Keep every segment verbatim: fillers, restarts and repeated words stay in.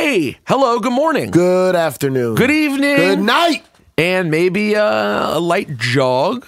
Hey, hello, good morning. Good afternoon. Good evening. Good night. And maybe uh, a light jog.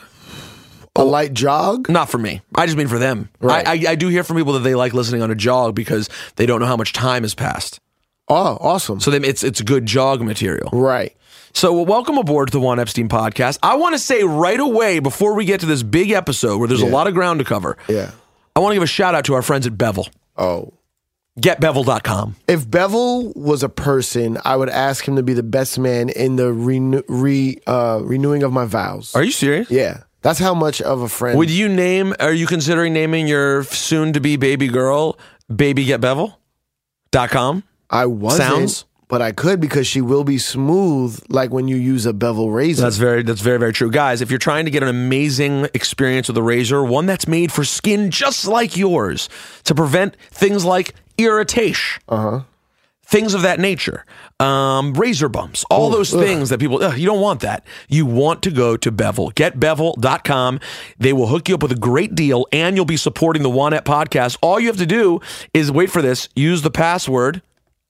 A light jog? Not for me. I just mean for them. Right. I, I, I do hear from people that they like listening on a jog because they don't know how much time has passed. Oh, awesome. So they, it's it's good jog material. Right. So well, welcome aboard to the Juan Epstein podcast. I want to say right away before we get to this big episode where there's Yeah. a lot of ground to cover. Yeah. I want to give a shout out to our friends at Bevel. Oh. get bevel dot com. If Bevel was a person, I would ask him to be the best man in the renew, re, uh, renewing of my vows. Are you serious? Yeah. That's how much of a friend. Would you name, are you considering naming your soon-to-be baby girl baby get bevel dot com? I wasn't, Sounds? but I could because she will be smooth like when you use a bevel razor. That's very, that's very, very true. Guys, if you're trying to get an amazing experience with a razor, one that's made for skin just like yours to prevent things like irritation, Uh-huh. things of that nature, um, razor bumps, all Ooh, those ugh. things that people, ugh, you don't want that. You want to go to Bevel. get bevel dot com. They will hook you up with a great deal, and you'll be supporting the Juanette podcast. All you have to do is, wait for this, use the password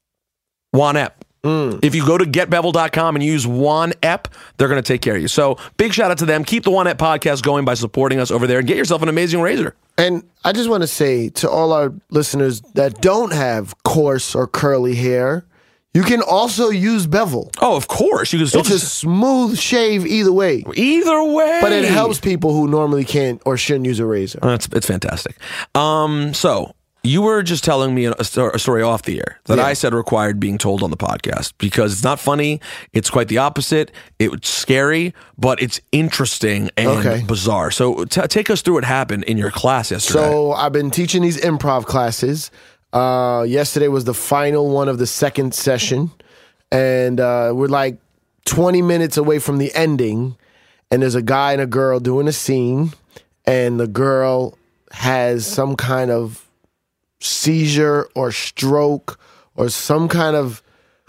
Juanette. Mm. If you go to get bevel dot com and use OneEp, they're going to take care of you. So big shout out to them. Keep the Juanette podcast going by supporting us over there and get yourself an amazing razor. And I just want to say to all our listeners that don't have coarse or curly hair, you can also use Bevel. Oh, of course. You can still It's a smooth shave either way. either way. But it helps people who normally can't or shouldn't use a razor. Uh, It's, it's fantastic. Um, so you were just telling me a, sto- a story off the air that Yeah. I said required being told on the podcast because it's not funny. It's quite the opposite. It's scary, but it's interesting and Okay. bizarre. So t- take us through what happened in your class yesterday. So I've been teaching these improv classes. Uh, yesterday was the final one of the second session. And uh, we're like twenty minutes away from the ending. And there's a guy and a girl doing a scene. And the girl has some kind of seizure or stroke or some kind of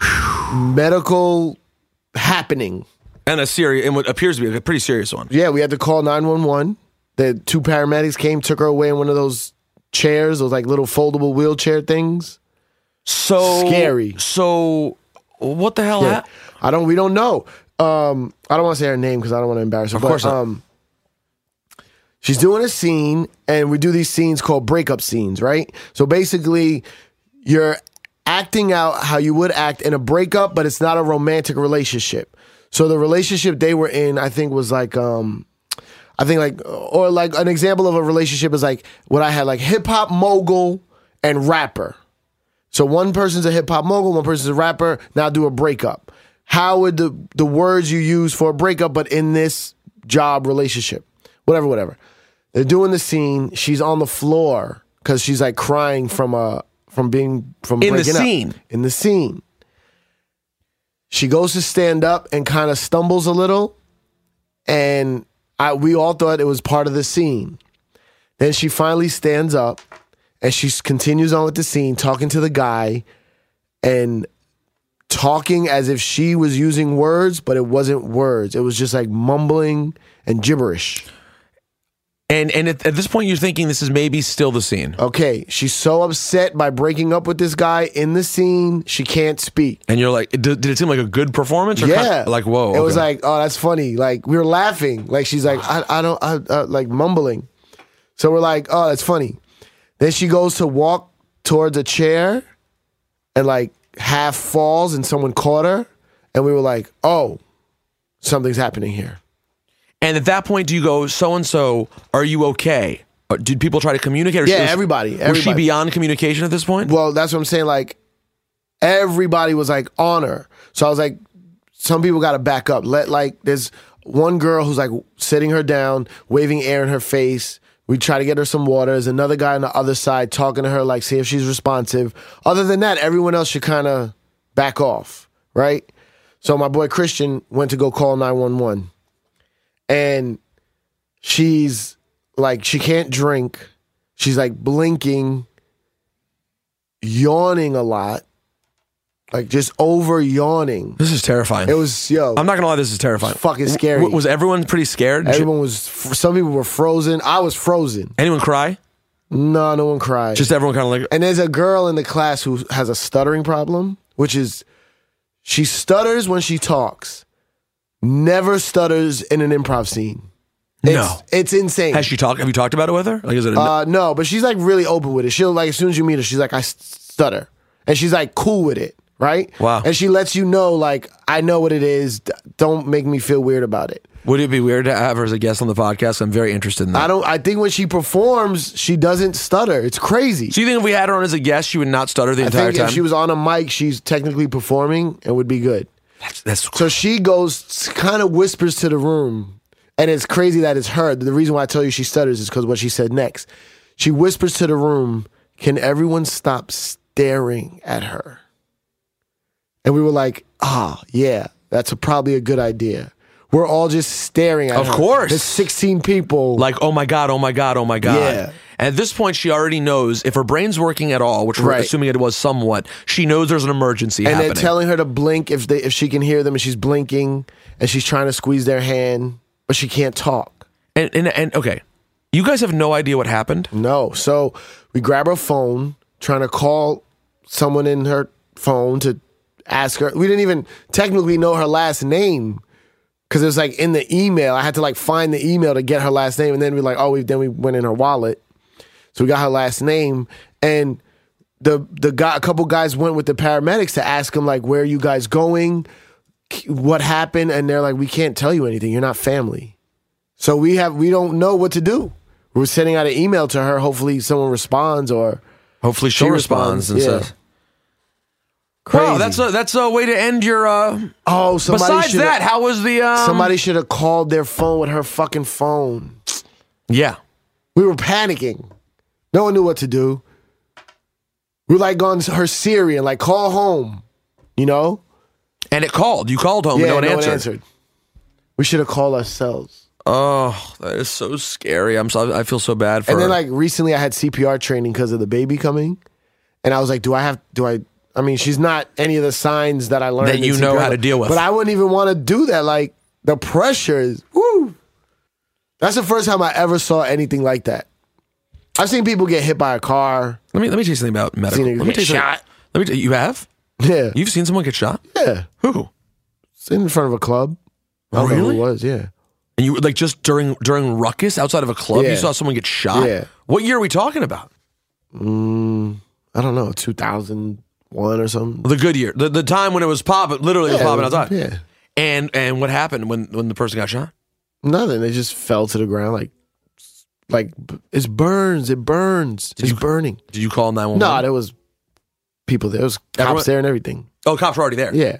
medical happening. and a serious, and what appears to be a pretty serious one. Yeah, we had to call nine one one. The two paramedics came, took her away in one of those chairs, those like little foldable wheelchair things. So Scary. So what the hell Yeah. happened? I don't. We don't know. Um, I don't want to say her name because I don't want to embarrass her. Of but, course not. Um, she's doing a scene, and we do these scenes called breakup scenes, right? So basically, you're acting out how you would act in a breakup, but it's not a romantic relationship. So the relationship they were in, I think, was like, um, I think like, or like an example of a relationship is like what I had, like hip hop mogul and rapper. So one person's a hip hop mogul, one person's a rapper. Now do a breakup. How would the the words you use for a breakup, but in this job relationship, whatever, whatever. They're doing the scene. She's on the floor because she's like crying from a from being from In the breaking up. scene? In the scene. She goes to stand up and kind of stumbles a little, and I we all thought it was part of the scene. Then she finally stands up, and she continues on with the scene, talking to the guy, and talking as if she was using words, but it wasn't words. It was just like mumbling and gibberish. And and at, at this point, you're thinking this is maybe still the scene. Okay, she's so upset by breaking up with this guy in the scene, she can't speak. And you're like, did, did it seem like a good performance? Or Yeah, kind of like whoa. It was okay. like, oh, that's funny. Like we were laughing. Like she's like, I, I don't, I, uh, like mumbling. So we're like, oh, that's funny. Then she goes to walk towards a chair, and like half falls, and someone caught her, and we were like, oh, something's happening here. And at that point, do you go, so and so, are you okay? Or did people try to communicate? Or Yeah, was- everybody, Was she everybody. beyond communication at this point? Well, that's what I'm saying. Like everybody was like on her. So I was like, some people got to back up. Let like there's one girl who's like sitting her down, waving air in her face. We try to get her some water. There's another guy on the other side talking to her, like see if she's responsive. Other than that, everyone else should kind of back off, right? So my boy Christian went to go call nine one one, and she's like, she can't drink. She's like blinking, yawning a lot, like just over yawning. This is terrifying. It was, yo, I'm not gonna lie, this is terrifying. fucking scary. W- was everyone pretty scared? everyone was, some people were frozen. I was frozen. Anyone cry? No, no one cried. Just everyone kind of like, and there's a girl in the class who has a stuttering problem, which is she stutters when she talks, never stutters in an improv scene. It's, No. it's insane. Has she talked? Have you talked about it with her? Like, is it? A, Uh, no, but she's like really open with it. She'll like as soon as you meet her, she's like, I stutter, and she's like cool with it, right? Wow. And she lets you know, like, I know what it is. D- Don't make me feel weird about it. would it be weird to have her as a guest on the podcast? I'm very interested in that. I don't. I think when she performs, she doesn't stutter. It's crazy. So you think if we had her on as a guest, she would not stutter the I entire think time? if she was on a mic, she's technically performing and would be good. that's, that's So she goes, kind of whispers to the room. And it's crazy that it's her. The reason why I tell you she stutters is because what she said next. She whispers to the room, can everyone stop staring at her? And we were like, ah, yeah, that's a, probably a good idea. We're all just staring at Of her. course. There's sixteen people. like, oh my God, oh my God, oh my God. Yeah. And at this point, she already knows if her brain's working at all, which we're Right. assuming it was somewhat, she knows there's an emergency and happening. they're telling her to blink if they if she can hear them, and she's blinking, and she's trying to squeeze their hand, but she can't talk. and, and, and okay, you guys have no idea what happened? No. So we grab her phone, trying to call someone in her phone to ask her. We didn't even technically know her last name because it was like in the email. I had to like find the email to get her last name, and then we like, oh, we then we went in her wallet, so we got her last name, and the the guy, a couple guys went with the paramedics to ask them like, where are you guys going? What happened? And they're like, we can't tell you anything. You're not family. So we have we don't know what to do. We're sending out an email to her. Hopefully someone responds or Hopefully she, she responds, and yeah. says, Crazy. wow, that's a, that's a way to end your... Uh, oh, somebody besides shoulda- that, how was the... Um, somebody should have called their phone with her fucking phone. Yeah. We were panicking. No one knew what to do. We were like on her Siri and like, call home, you know? And it called. You called home, Yeah, and no one no answered. one answered. We should have called ourselves. Oh, that is so scary. I'm so, I feel so bad for And then her. like recently I had C P R training because of the baby coming. And I was like, do I have, do I, I mean, she's not any of the signs that I learned That in you C P know R, how to deal with. But I wouldn't even want to do that. Like the pressure is, woo. That's the first time I ever saw anything like that. I've seen people get hit by a car. let me let me tell you something about medical. Seen it Let me get tell you something- shot. Let me tell you, you have? Yeah. You've seen someone get shot? Yeah. Who? It's in front of a club. I Oh, don't know who really? it was, yeah. And you were like just during during ruckus outside of a club, Yeah. you saw someone get shot? Yeah. What year are we talking about? Mm, I don't know, two thousand one or something. The good year. The the time when it was popping, literally it was Yeah, popping it was- outside. Yeah. And and what happened when, when the person got shot? Nothing. They just fell to the ground like, like it burns. It burns. It's you- burning. Did you call nine one one? No, there was people there. There was cops Everyone- there and everything. Oh, cops were already there. Yeah.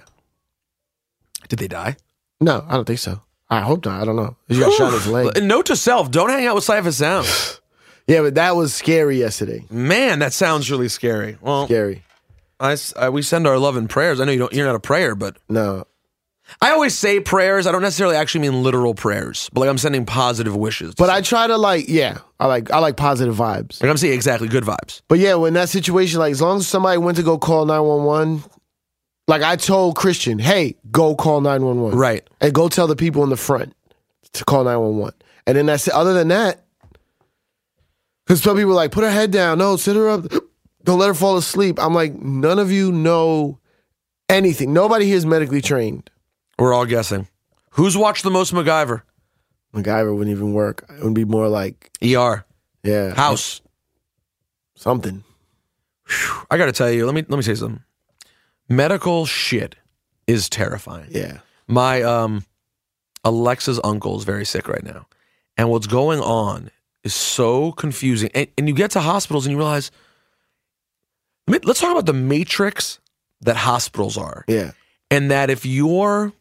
Did they die? No, I don't think so. I hope not. I don't know. He got shot in his leg. Note to self, don't hang out with Cypher Sound. Yeah, but that was scary yesterday. Man, that sounds really scary. Well, Scary. I, s- I- we send our love and prayers. I know you don't. You're not a prayer, but No. I always say prayers. I don't necessarily actually mean literal prayers, but like I'm sending positive wishes. But I try to like, yeah, I like I like positive vibes. like I'm saying exactly good vibes. But yeah, when that situation, like as long as somebody went to go call nine one one, like I told Christian, hey, go call nine one one. Right. And go tell the people in the front to call nine one one. And then that's it. Other than that, because some people are like, put her head down. No, sit her up. Don't let her fall asleep. I'm like, none of you know anything. Nobody here is medically trained. We're all guessing. Who's watched the most MacGyver? MacGyver wouldn't even work. It would be more like, E R. yeah. House. Something. I got to tell you. Let me let me say something. Medical shit is terrifying. Yeah. My um, Alexa's uncle is very sick right now, and what's going on is so confusing. And, and you get to hospitals and you realize. Let me, let's talk about the matrix that hospitals are, Yeah. and that if you're,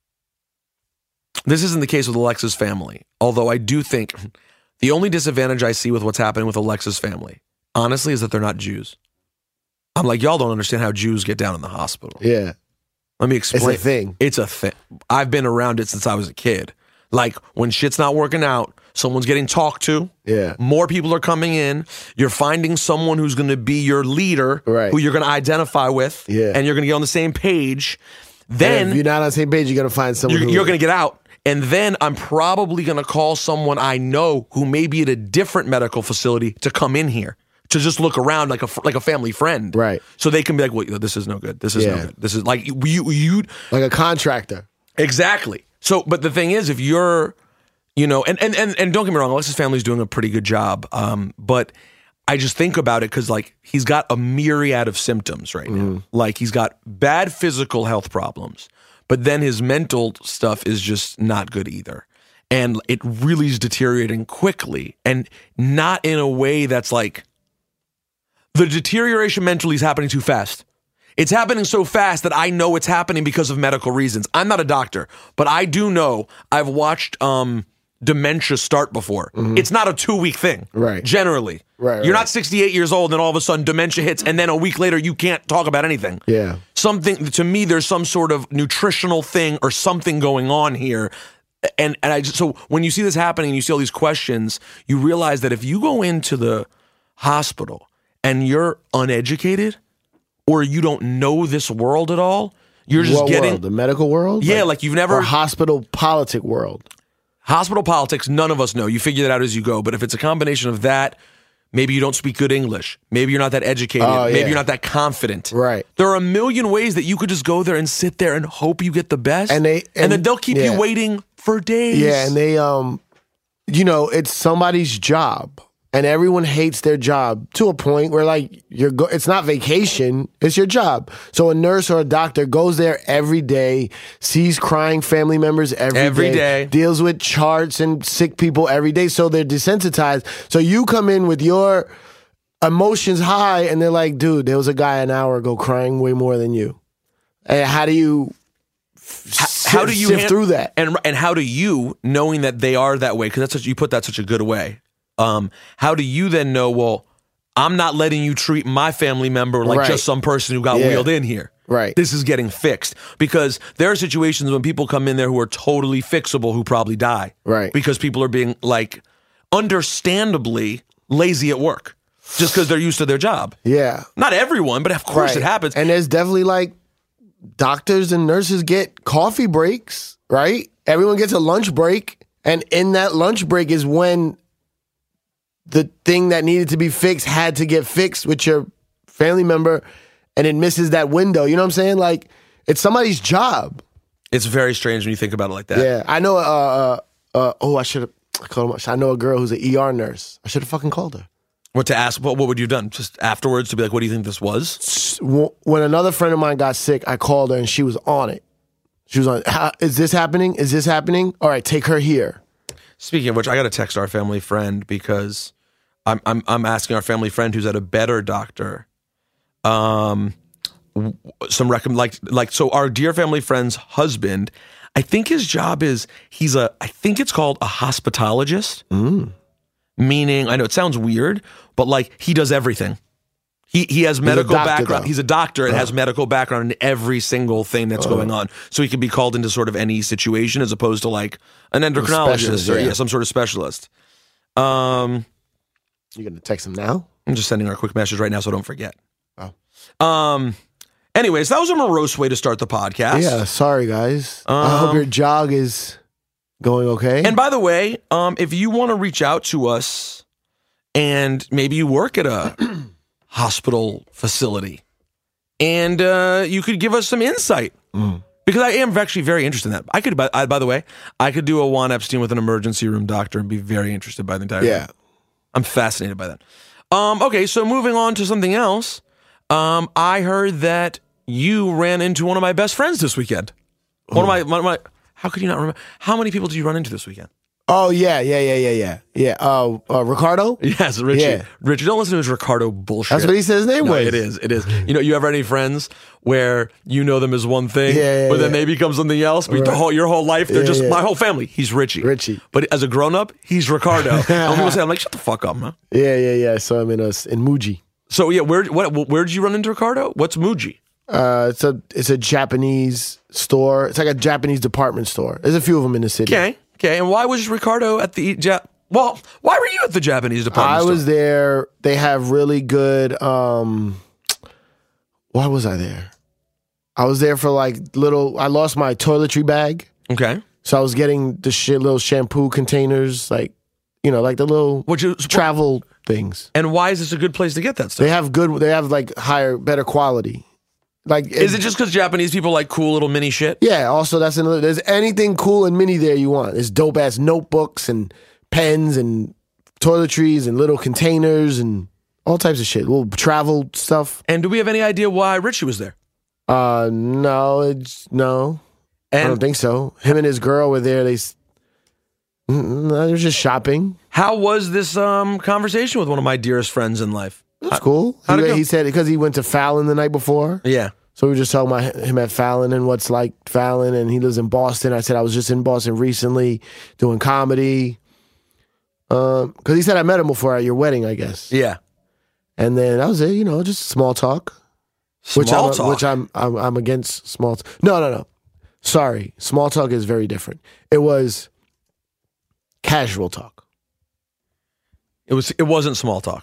this isn't the case with Alexa's family. Although I do think the only disadvantage I see with what's happening with Alexa's family, honestly, is that they're not Jews. I'm like, y'all don't understand how Jews get down in the hospital. Yeah. Let me It's explain. a thing. It's a thing. I've been around it since I was a kid. Like when shit's not working out, someone's getting talked to. Yeah. More people are coming in. You're finding someone who's going to be your leader, Right. who you're going to identify with, Yeah. and you're going to get on the same page. And Then if you're not on the same page, you're gonna find someone. you're, who you're going to get out. And then I'm probably going to call someone I know who may be at a different medical facility to come in here. to just look around like a fr- like a family friend. Right. So they can be like, well, this is no good. This is no Yeah. good. This is like you you Like a contractor. exactly. So, but the thing is, if you're, you know, and and and, and don't get me wrong, Alexis' family's doing a pretty good job. Um, but I just think about it because like he's got a myriad of symptoms right now. Like he's got bad physical health problems, but then his mental stuff is just not good either. And it really is deteriorating quickly, and not in a way that's like the deterioration mentally is happening too fast. It's happening so fast that I know it's happening because of medical reasons. I'm not a doctor, but I do know I've watched um, dementia start before. Mm-hmm. It's not a two-week thing, Right. generally. Right, You're right. not sixty-eight years old and all of a sudden dementia hits, and then a week later you can't talk about anything. Yeah. Something, to me, there's some sort of nutritional thing or something going on here. And and I just, so when you see this happening and you see all these questions, you realize that if you go into the hospital and you're uneducated or you don't know this world at all, you're just What getting world? The medical world? yeah, like you've never Or hospital politic world. hospital politics. None of us know. You figure that out as you go. But if it's a combination of that, maybe you don't speak good English. Maybe you're not that educated. Oh, Maybe yeah. you're not that confident. Right. There are a million ways that you could just go there and sit there and hope you get the best. And they- and, then and- they'll keep yeah. you waiting for days. Yeah, and they um you know, it's somebody's job. And everyone hates their job to a point where like you're go- it's not vacation, it's your job. So a nurse or a doctor goes there every day, sees crying family members every, Every day. deals with charts and sick people every day, so they're desensitized. So you come in with your emotions high and they're like, dude, there was a guy an hour ago crying way more than you. And how do you f- How do you sift han- through that? And and how do you, knowing that they are that way, because that's such, you put that such a good way. Um, how do you then know? Well, I'm not letting you treat my family member like Right. just some person who got Yeah. wheeled in here. Right. This is getting fixed, because there are situations when people come in there who are totally fixable who probably die. Right. Because people are being like understandably lazy at work just because they're used to their job. Yeah. Not everyone, but of course Right. it happens. And there's definitely like doctors and nurses get coffee breaks, right? Everyone gets a lunch break. And in that lunch break is when the thing that needed to be fixed had to get fixed with your family member, and it misses that window. You know what I'm saying? Like, it's somebody's job. It's very strange when you think about it like that. Yeah. I know, uh, uh, uh oh, I should have called him. I know a girl who's an E R nurse. I should have fucking called her. What to ask? What, what would you have done? Just afterwards to be like, what do you think this was? When another friend of mine got sick, I called her and she was on it. She was on, "How- is this happening? Is this happening? All right, take her here. Speaking of which, I got to text our family friend because I'm I'm I'm asking our family friend who's at a better doctor, um, w- some recommend like like so our dear family friend's husband. I think his job is he's a I think it's called a hospitalogist. Meaning, I know it sounds weird, but like he does everything. He he has medical doctor, background. though. He's a doctor and has medical background in every single thing that's going on. So he can be called into sort of any situation as opposed to like an endocrinologist specialist, or yeah. yeah, some sort of specialist. Um, You gonna text him now? I'm just sending her a quick message right now so I don't forget. Oh. Um. Anyways, that was a morose way to start the podcast. Yeah, sorry guys. I hope Um, your jog is going okay. And by the way, um, if you want to reach out to us and maybe you work at a hospital facility and uh, you could give us some insight because I am actually very interested in that. I could, by, I, by the way, I could do a Juan Epstein with an emergency room doctor and be very interested by the entire yeah. thing. I'm fascinated by that. Um, okay, so moving on to something else. Um, I heard that you ran into one of my best friends this weekend. One of my, one of my, how could you not remember? How many people did you run into this weekend? Oh yeah, yeah, yeah, yeah, yeah. Yeah. Uh, uh Ricardo? Yes, Richie. Yeah. Richie, don't listen to his Ricardo bullshit. That's what he said his name No, was. it is. It is. You know, you ever had any friends where you know them as one thing, Yeah, yeah, but then yeah. they become something else? But the Right. whole, your whole life, they're Yeah, just yeah. my whole family. He's Richie. Richie. But as a grown up, he's Ricardo. And people say, I'm like, shut the fuck up, man. Yeah, yeah, yeah. So I'm in a in Muji. So yeah, where what where did you run into Ricardo? What's Muji? Uh, it's a it's a Japanese store. It's like a Japanese department store. There's a few of them in the city. Okay, okay. And why was Ricardo at the Jap? Well, why were you at the Japanese department I store? was there. They have really good. Um, why was I there? I was there for like little. I lost my toiletry bag, Okay. so I was getting the shit little shampoo containers, like you know, like the little Which is, travel things. And why is this a good place to get that stuff? They have good. They have like higher, better quality. Like, Is it just because Japanese people like cool little mini shit? Yeah. Also, that's another. There's anything cool and mini there you want. There's dope ass notebooks and pens and toiletries and little containers and all types of shit. Little travel stuff. And do we have any idea why Richie was there? Uh, no, it's no. And I don't think so. Him and his girl were there. They, s- Mm, no, they were just shopping. how was this um, conversation with one of my dearest friends in life? That's cool. how'd it He, go? he said because he went to Fallon the night before. Yeah. So we were just talking about him at Fallon and what's like Fallon, and he lives in Boston. I said I was just in Boston recently doing comedy. Um, because he said I met him before at your wedding, I guess. Yeah. And then that was it. You know, just small talk. Small which I'm, talk. Which I'm, I'm I'm against small. T- no, no, no. Sorry, small talk is very different. It was casual talk. It was. It wasn't small talk.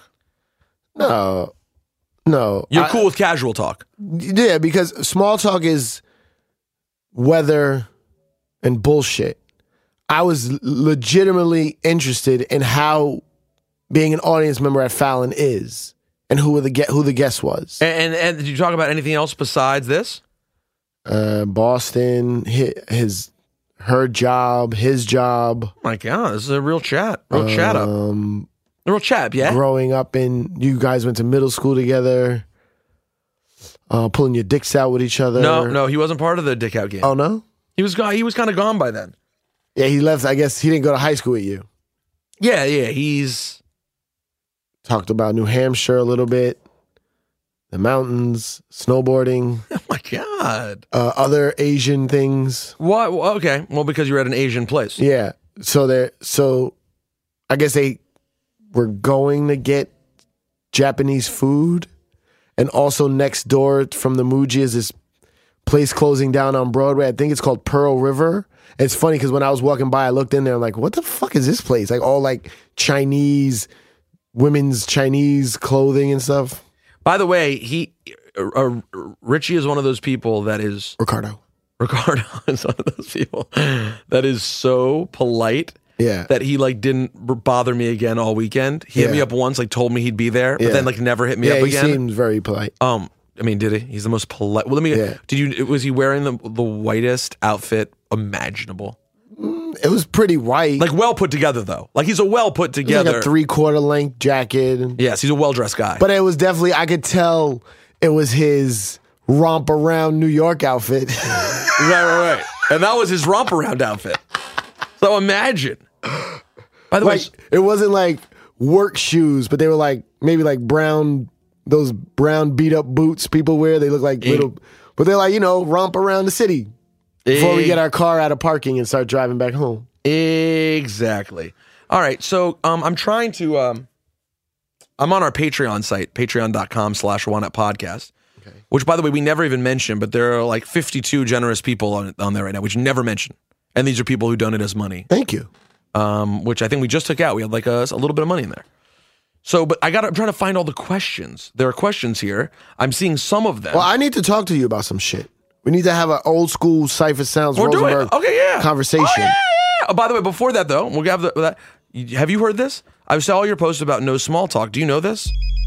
No, no. You're I- cool with casual talk. Yeah, because small talk is weather and bullshit. I was l- legitimately interested in how being an audience member at Fallon is and who the ge- who the guest was. And, and and did you talk about anything else besides this? Uh, Boston, his, his, her job, his job. Oh my God, this is a real chat. Real chat up. Um, A real chat, yeah? growing up in, you guys went to middle school together. Uh, pulling your dicks out with each other. No, no, he wasn't part of the dick out game. Oh no. He was gone. He was kind of gone by then. Yeah, he left. I guess he didn't go to high school with you. Yeah, yeah. He's Talked about New Hampshire a little bit, the mountains, snowboarding, oh my God. uh, other Asian things. Why? well, Okay, well, because you're at an Asian place. Yeah. So they so I guess they were going to get Japanese food, and also next door from the Muji is this place closing down on Broadway. I think it's called Pearl River. It's funny because when I was walking by, I looked in there. I'm like, what the fuck is this place? Like all like Chinese, women's Chinese clothing and stuff. By the way, he uh, uh, Richie is one of those people that is Ricardo. Ricardo is one of those people that is so polite Yeah. that he like didn't b- bother me again all weekend. He hit Yeah. me up once, like told me he'd be there, but Yeah. then like never hit me yeah, up he again. seems very polite. Um, I mean, did he? He's the most polite. Well, let me. Yeah. Did you? Was he wearing the the whitest outfit imaginable? It was pretty white. Like well put together though. Like he's a well put It was together. like a three quarter length jacket. yes, he's a well dressed guy. But it was definitely, I could tell it was his romp around New York outfit. right, right, right. And that was his romp around outfit. So imagine. By the way, Like, it wasn't like work shoes, but they were like maybe like brown, those brown beat up boots people wear. They look like little, but they're like, you know, romp around the city before we get our car out of parking and start driving back home. exactly. All right. So um, I'm trying to. Um, I'm on our Patreon site, patreon.com slash one up podcast. Okay. Which, by the way, we never even mentioned, but there are like fifty-two generous people on, on there right now, which you never mention. And these are people who donate us money, Thank you. um, which I think we just took out. We had like a, a little bit of money in there. So, but I got. I'm trying to find all the questions. There are questions here. I'm seeing some of them. Well, I need to talk to you about some shit. We need to have an old school Cypher Sounds We're doing Rosenberg okay, yeah. conversation. Oh, yeah, yeah, yeah. Oh, by the way, before that though, we'll have the, that. Have you heard this? I saw all your posts about no small talk. Do you know this?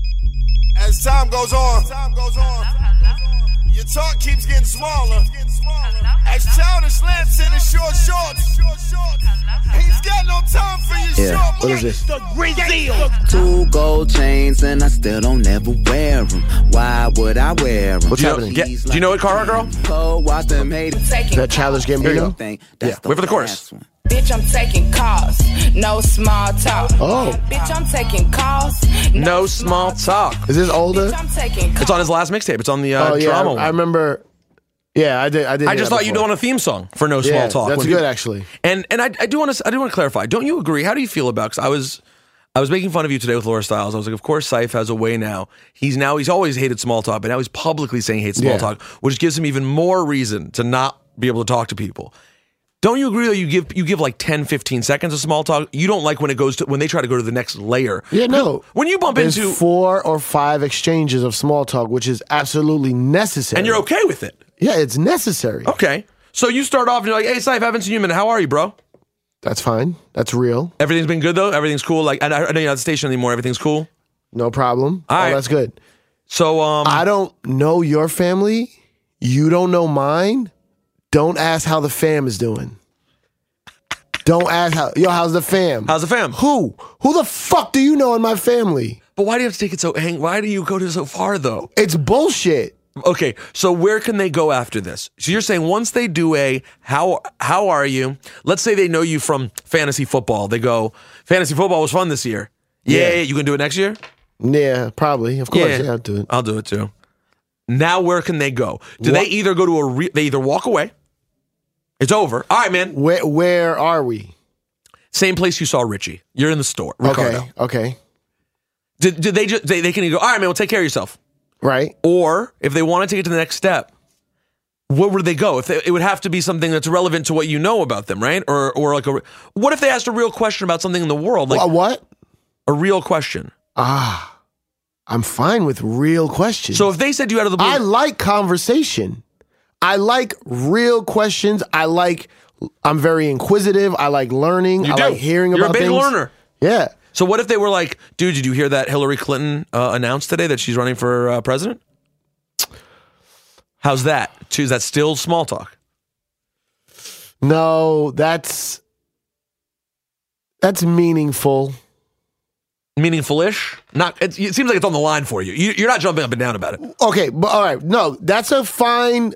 As time goes on, time goes on, your talk keeps getting smaller. As Childish Lance in his short shorts, he's got no time for your Yeah. short What is this? Two gold chains and I still don't ever wear them. Why would I wear them? What's Do you know, happening? get, do you know it, Carhartt girl? Oh, watch them hate Is that Childish Gambino? Yeah, wait for the chorus. Bitch, I'm taking calls, no small talk. Oh. Bitch, I'm taking calls, No small talk. Is this older? Bitch, I'm taking calls. It's on his last mixtape. It's on the uh, Oh yeah, drama I, one. I remember. Yeah, I did. I did. I hear just that thought you'd before. want a theme song for no small Yeah, talk. that's When good, people- actually. And and I, I do want to I do want to clarify. Don't you agree? How do you feel about? Because I was I was making fun of you today with Laura Stiles. I was like, of course, Syph has a way now. He's now he's always hated small talk, but now he's publicly saying he hates small Yeah. talk, which gives him even more reason to not be able to talk to people. Don't you agree that you give you give like ten, fifteen seconds of small talk? You don't like when it goes to when they try to go to the next layer. Yeah, no. When you bump There's into four or five exchanges of small talk, which is absolutely necessary. and you're okay with it. Yeah, it's necessary. Okay. So you start off and you're like, hey, Syph, haven't seen you in a minute. How are you, bro? That's fine. That's real. Everything's been good though. Everything's cool. Like I, I know you're not at the station anymore. Everything's cool. No problem. All oh, right. That's good. So um, I don't know your family. You don't know mine. Don't ask how the fam is doing. Don't ask how. Yo, how's the fam? how's the fam? Who? Who the fuck do you know in my family? But why do you have to take it so? Hang. Why do you go to so far though? It's bullshit. Okay, so where can they go after this? So you're saying once they do a how how are you? Let's say they know you from fantasy football. They go, fantasy football was fun this year. Yeah, Yeah. you can do it next year? Yeah, probably. Of course, yeah, I'll do it. I'll do it too. Now where can they go? Do What- they either go to a re- they either walk away? It's over. All right, man. Where Where are we? Same place you saw Richie. You're in the store. Ricardo. Okay, okay, Did, did they just they, they can either go, all right, man, well take care of yourself. right. Or if they want to take it to the next step, where would they go? If they, it would have to be something that's relevant to what you know about them, right? Or or like a what if they asked a real question about something in the world, like Wha- what? a real question? Ah, I'm fine with real questions. So if they said to you out of the blue, I like conversation. I like real questions. I like. I'm very inquisitive. I like learning. You I do. like hearing You're a about big things. learner. Yeah. so what if they were like, dude, did you hear that Hillary Clinton uh, announced today that she's running for uh, president? How's that? Is that still small talk? No, that's that's meaningful. Meaningful-ish? Not. It, it seems like it's on the line for you. you. You're not jumping up and down about it. Okay, but all right. No, that's a fine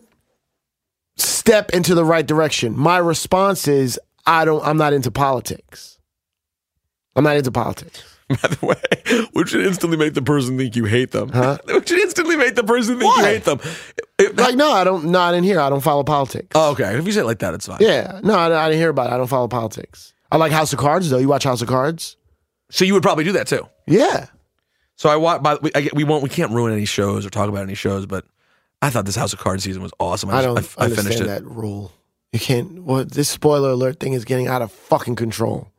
step into the right direction. My response is I don't I'm not into politics. I'm not into politics. By the way, which should instantly make the person think you hate them. Huh? Which should instantly make the person think you Why? hate them. It- Like, no, I don't not in here. I don't follow politics. oh, okay. If you say it like that, it's fine. Yeah. No, I, I didn't hear about it. I don't follow politics. I like House of Cards though. You watch House of Cards? So you would probably do that too. Yeah. So I watch. By we, I, get- we won't. We can't ruin any shows or talk about any shows. But I thought this House of Cards season was awesome. I just- don't I, I finished understand it. that rule. You can't. What this spoiler alert thing is getting out of fucking control.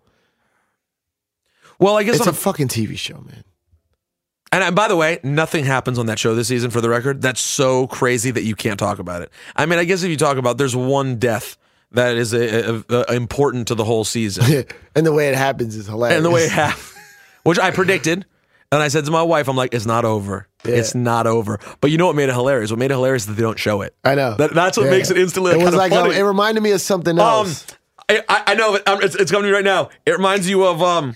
Well, I guess. It's I'm- a fucking T V show, man. and I, by the way, nothing happens on that show this season. For the record, that's so crazy that you can't talk about it. I mean, I guess if you talk about, there's one death that is a, a, a, important to the whole season. And the way it happens is hilarious. And the way it happened, which I predicted, and I said to my wife, I'm like, it's not over. Yeah. It's not over. But you know what made it hilarious? What made it hilarious is that they don't show it. I know. That, that's what Yeah. makes it instantly It was kind of like funny. um, it reminded me of something um, else. I, I I know, but um, it's, it's coming to me right now. It reminds you of um.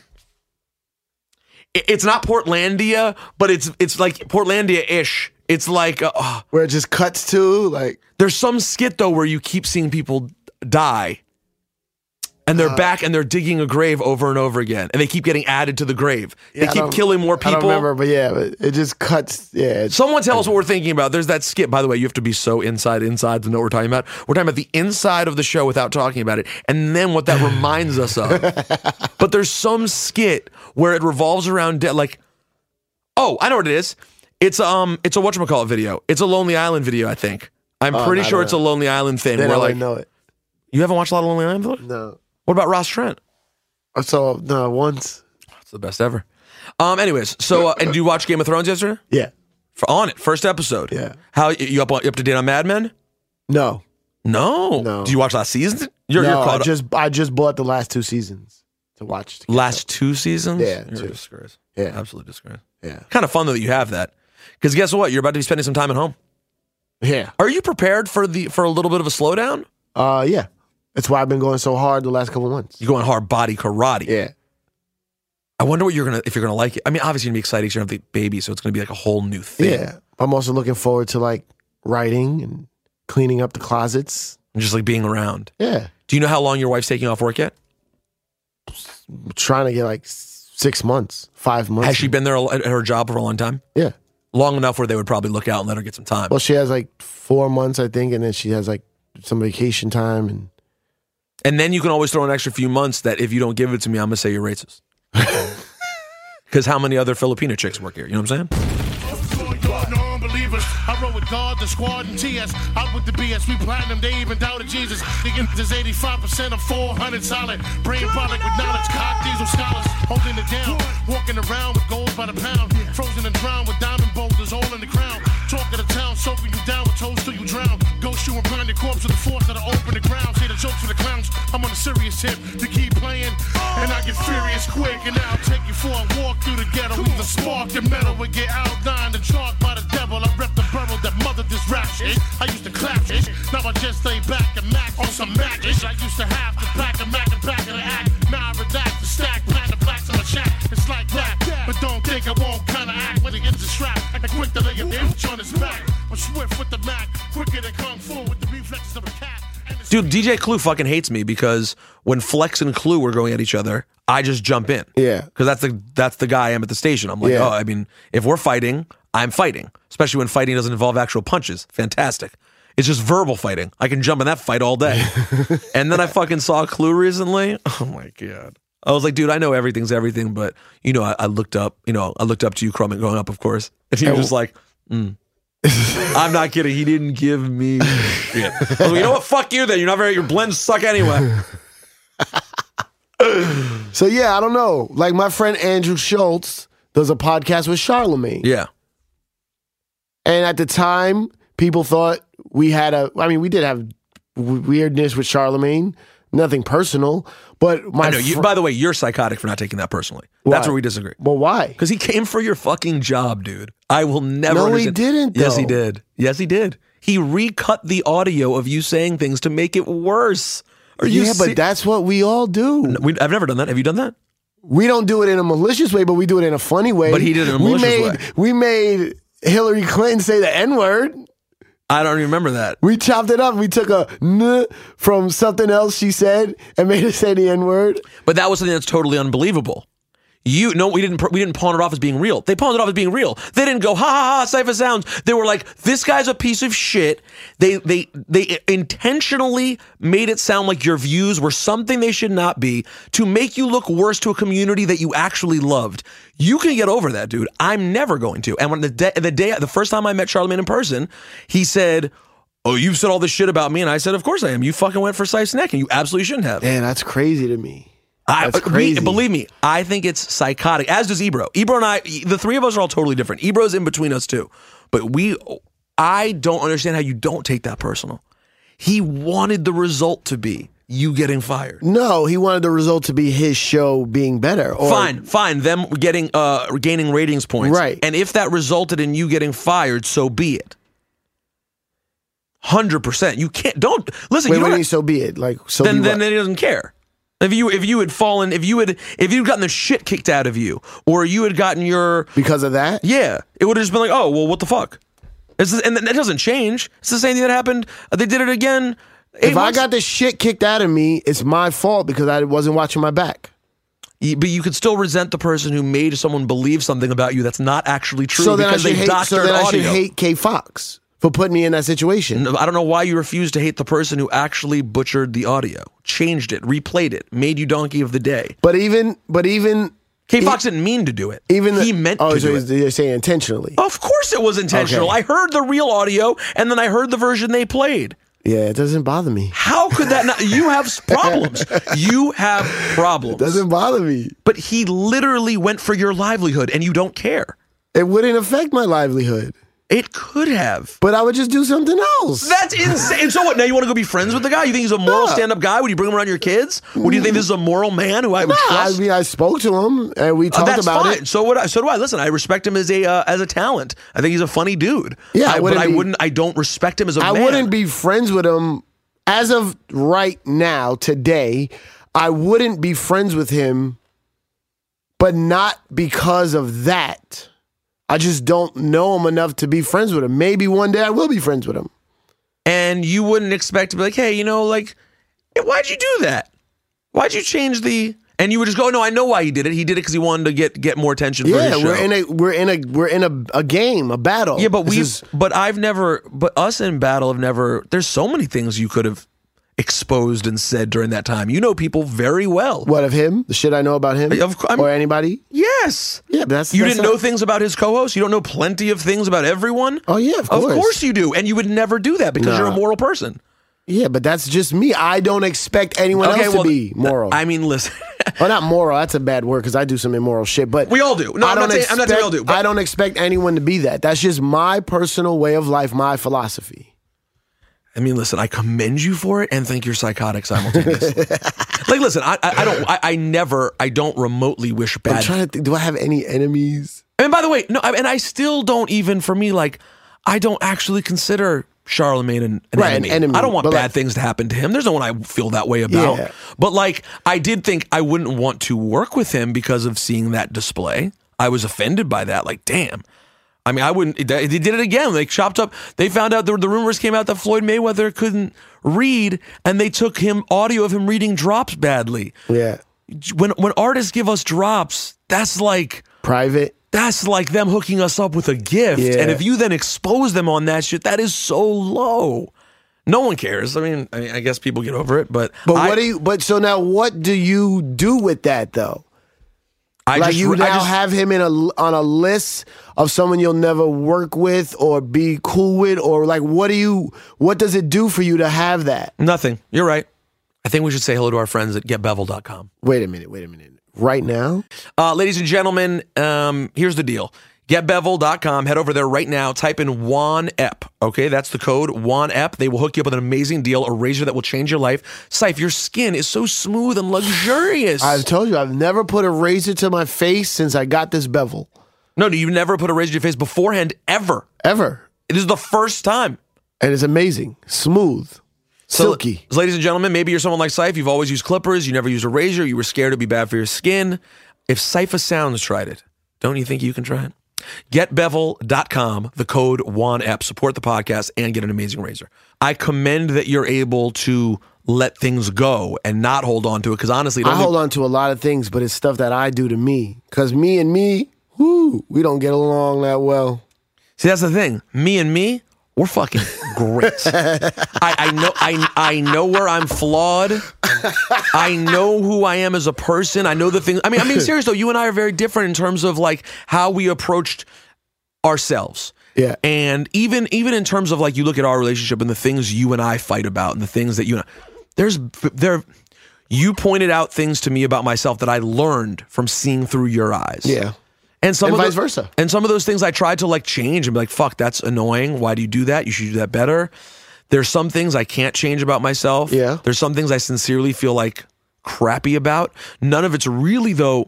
it- It's not Portlandia, but it's it's like Portlandia-ish. It's like uh, oh, Where it just cuts to like there's some skit though where you keep seeing people die. And they're Uh, back and they're digging a grave over and over again. And they keep getting added to the grave. Yeah, they I keep don't- killing more people. I don't remember, but yeah, but it just cuts. Yeah, it's, Someone tell us what we're thinking about. There's that skit. By the way, you have to be so inside, inside to know what we're talking about. We're talking about the inside of the show without talking about it. And then what that reminds us of. But there's some skit where it revolves around death. Like, oh, I know what it is. It's um, it's a whatchamacallit video. It's a Lonely Island video, I think. I'm Oh, pretty I sure don't it's a know. Lonely Island thing. then Where I like, like, know it. you haven't watched a lot of Lonely Island? Though? No, What about Ross Trent? I saw no once. It's the best ever. Um. Anyways, so uh, and did you watch Game of Thrones yesterday? Yeah, For, on it, first episode. Yeah. How you up? You up to date on Mad Men? no, No. No. Did you watch last season? You're, no. you're I caught up. just I just bought the last two seasons to watch. to catch Last up. two seasons? Yeah, You're two. a disgrace. Yeah. Absolute disgrace. Yeah, Kind of fun though that you have that. Because guess what? You're about to be spending some time at home. yeah, Are you prepared for the for a little bit of a slowdown? uh, yeah. That's why I've been going so hard the last couple of months. You're going hard body karate. Yeah, I wonder what you're gonna if you're gonna like it. I mean, obviously you're gonna be excited because you're gonna have the baby, so it's gonna be like a whole new thing. yeah. I'm also looking forward to like writing and cleaning up the closets. And just like being around. Yeah, Do you know how long your wife's taking off work yet? trying to get like six months, five months. Has she been there at her job for a long time? Yeah. Long enough where they would probably look out and let her get some time. Well, she has like four months, I think, and then she has like some vacation time and. And then you can always throw an extra few months that if you don't give it to me, I'm going to say you're racist. Because how many other Filipino chicks work here? You know what I'm saying? God, the squad, and T S. Out with the B S, we platinum, they even doubted Jesus. The is eighty-five percent of four hundred solid. Brain product with knowledge, cock diesel scholars. Holding it down, walking around with gold by the pound. Frozen and drowned with diamond boulders all in the crown. Talk of the town, soaking you down with toes till you drown. Ghost you and blind your corpse with the force that'll open the ground. Say the jokes for the clowns, I'm on a serious tip. To keep playing, and I get furious quick. And I'll take you for a walk through the ghetto. Either spark the metal or get outlined and chalked by the devil. I rep the borough that mothered this rap shit. I used to clap it, now I just lay back and mac on some Mac. I used to have to pack a Mac and back of the act. Now I redact the stack, plant the blacks in my chat. It's like that, but don't think I won't kinda act when it gets a strap. I quick to lay an inch on his back. I'm swift with the Mac, quicker than Kung Fu with the reflexes of a cat. Dude, D J Clue fucking hates me because when Flex and Clue were going at each other, I just jump in. Yeah. Because that's the that's the guy I am at the station. I'm like, Yeah. oh, I mean, if we're fighting, I'm fighting. Especially when fighting doesn't involve actual punches. Fantastic. It's just verbal fighting. I can jump in that fight all day. And then I fucking saw Clue recently. Oh my God. I was like, dude, I know everything's everything, but you know, I, I looked up, you know, I looked up to you, Crummett, growing up, of course. And he was just like, mm. I'm not kidding. He didn't give me shit. I was like, you know what? Fuck you then. You're not very, your blends suck anyway. So yeah, I don't know. Like my friend Andrew Schultz does a podcast with Charlemagne. Yeah. And at the time, people thought we had a, I mean, we did have w- weirdness with Charlemagne. Nothing personal, but my I know. You, fr- by the way, you're psychotic for not taking that personally. That's Why? where we disagree. Well, why? Because he came for your fucking job, dude. I will never No, he understand. didn't, Yes, he though. did. Yes, he did. He recut the audio of you saying things to make it worse. Are you Yeah, se- but that's what we all do. we, I've never done that. Have you done that? We don't do it in a malicious way, but we do it in a funny way. But he did it in a we malicious made, way. We made Hillary Clinton say the N-word. I don't even remember that. We chopped it up. We took a n from something else she said and made her say the N-word. But that was something that's totally unbelievable. You no, we didn't. We didn't pawn it off as being real. They pawned it off as being real. They didn't go ha ha ha. Cypher Sounds. They were like, this guy's a piece of shit. They they they intentionally made it sound like your views were something they should not be to make you look worse to a community that you actually loved. You can get over that, dude. I'm never going to. And when the day the day the first time I met Charlemagne in person, he said, "Oh, you've said all this shit about me," and I said, "Of course I am. You fucking went for Sife's neck, and you absolutely shouldn't have." Man, that's crazy to me. I, That's we- crazy. believe me, I think it's psychotic, as does Ebro. Ebro and I, the three of us are all totally different. Ebro's in between us too. But we, I don't understand how you don't take that personal. He wanted the result to be you getting fired. No, he wanted the result to be his show being better. Or, Fine, fine, them getting, uh, gaining ratings points. Right. And if that resulted in you getting fired, so be it. one hundred percent. You can't, don't, listen, Wait, you what do don't you mean, so be it? Like, so then be then what? he doesn't care. If you if you had fallen, if you had if you'd gotten the shit kicked out of you, or you had gotten your Because of that? yeah, it would have just been like, oh well, what the fuck? It's the, and that doesn't change. It's the same thing that happened. They did it again. eight If I months- got the shit kicked out of me, it's my fault because I wasn't watching my back. Y- but you could still resent the person who made someone believe something about you that's not actually true So then I because should they hate. doctored So then I audio. should hate K Fox for putting me in that situation. I don't know why you refuse to hate the person who actually butchered the audio, changed it, replayed it, made you donkey of the day. But even, but even, K Fox didn't mean to do it. even he the, meant oh, to so do it. you're saying intentionally? Of course it was intentional. Okay. I heard the real audio and then I heard the version they played. Yeah, it doesn't bother me. How could that not? You have problems. You have problems. Doesn't bother me. But he literally went for your livelihood and you don't care. It wouldn't affect my livelihood. It could have. But I would just do something else. That's insane. So what? Now you want to go be friends with the guy? You think he's a moral No. stand-up guy? Would you bring him around your kids? Or do you think this is a moral man who I would Nah, I trust? mean, I spoke to him and we Uh, talked that's about fine. it. So would I. So do I. Listen, I respect him as a uh, as a talent. I think he's a funny dude. Yeah, I I, but wouldn't I be- wouldn't. I don't respect him as a I man. wouldn't be friends with him as of right now, today. I wouldn't be friends with him, but not because of that. I just don't know him enough to be friends with him. Maybe one day I will be friends with him. And you wouldn't expect to be like, hey, you know, like, hey, why'd you do that? Why'd you change the? And you would just go, no, I know why he did it. He did it because he wanted to get get more attention for Yeah, his show. we're in a we're in a we're in a, a game, a battle. yeah, but This we, is- but I've never, but us in battle have never. There's so many things you could have. exposed and said during that time. You know people very well. What of him? The shit I know about him? Of cou- I'm- or anybody? Yes. Yeah, but that's You that's didn't not- know things about his co-host? You don't know plenty of things about everyone? Oh, yeah, of Of course. course you do. And you would never do that because Nah. you're a moral person. Yeah, but that's just me. I don't expect anyone else to be moral. I mean, listen. Oh, not moral. That's a bad word because I do some immoral shit. But We all do. No, I I'm don't not saying- I'm not saying we all do, but- I don't expect anyone to be that. That's just my personal way of life, my philosophy. I mean, listen, I commend you for it and think you're psychotic simultaneously. Like, listen, I, I, I don't, I, I never, I don't remotely wish bad. I'm trying to think. Do I have any enemies? And by the way, no, I- and I still don't even, for me, like, I don't actually consider Charlemagne an, an, Right, an enemy. enemy, I don't want but bad like- things to happen to him. There's no one I feel that way about. Yeah. But like, I did think I wouldn't want to work with him because of seeing that display. I was offended by that. Like, damn. I mean, I wouldn't. They did it again. They chopped up. They found out the, the rumors came out that Floyd Mayweather couldn't read, and they took him audio of him reading drops badly. Yeah. When when artists give us drops, that's like. Private. That's like them hooking us up with a gift. Yeah. And if you then expose them on that shit, that is so low. No one cares. I mean, I, mean, I guess people get over it, but But I, what do you? But so now, what do you do with that though? I Like just, you I now just- have him in a on a list of someone you'll never work with or be cool with, or like what do you? What does it do for you to have that? nothing. You're right. I think we should say hello to our friends at get bevel dot com. Wait a minute. Wait a minute. Right now, Uh, ladies and gentlemen, um, here's the deal. get bevel dot com. Head over there right now. Type in Juan Ep. Okay, that's the code Juan Ep. They will hook you up with an amazing deal, a razor that will change your life. Syfe, your skin is so smooth and luxurious. I've told you I've never put a razor to my face since I got this bevel. no, you've never put a razor to your face beforehand ever. Ever. It is the first time. And it's amazing. Smooth. Silky. So, ladies and gentlemen, maybe you're someone like Syfe. You've always used clippers. You never used a razor. You were scared it'd be bad for your skin. If Sypha Sounds tried it, don't you think you can try it? get bevel dot com, the code Juan Ep. Support the podcast and get an amazing razor. I commend that you're able to let things go and not hold on to it because honestly, I hold on to a lot of things, but it's stuff that I do to me. Because me and me, whoo, we don't get along that well. See, that's the thing. Me and me, we're fucking great. I, I know I I know where I'm flawed. I know who I am as a person. I know the things. I mean, I mean, serious though, you and I are very different in terms of like how we approached ourselves. Yeah. And even even in terms of like you look at our relationship and the things you and I fight about and the things that you and I, there's there you pointed out things to me about myself that I learned from seeing through your eyes. Yeah. And some And of vice tho- versa. And some of those things I tried to like change and be like, fuck, that's annoying. Why do you do that? You should do that better. There's some things I can't change about myself. Yeah. There's some things I sincerely feel like crappy about. None of it's really though,